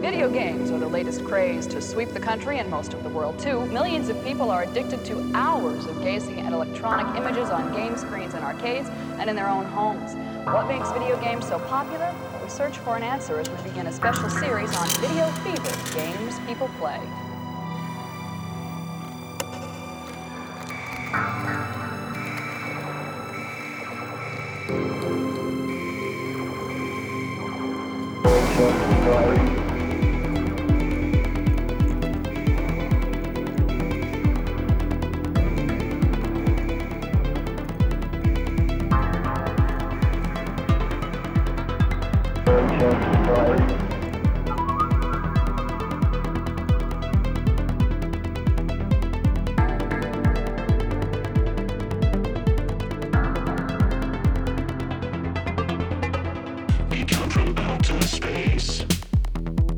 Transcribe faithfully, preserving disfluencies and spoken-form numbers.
Video games are the latest craze to sweep the country and most of the world, too. Millions of people are addicted to hours of gazing at electronic images on game screens in arcades and in their own homes. What makes video games so popular? We search for an answer as we begin a special series on Video Fever, games people play.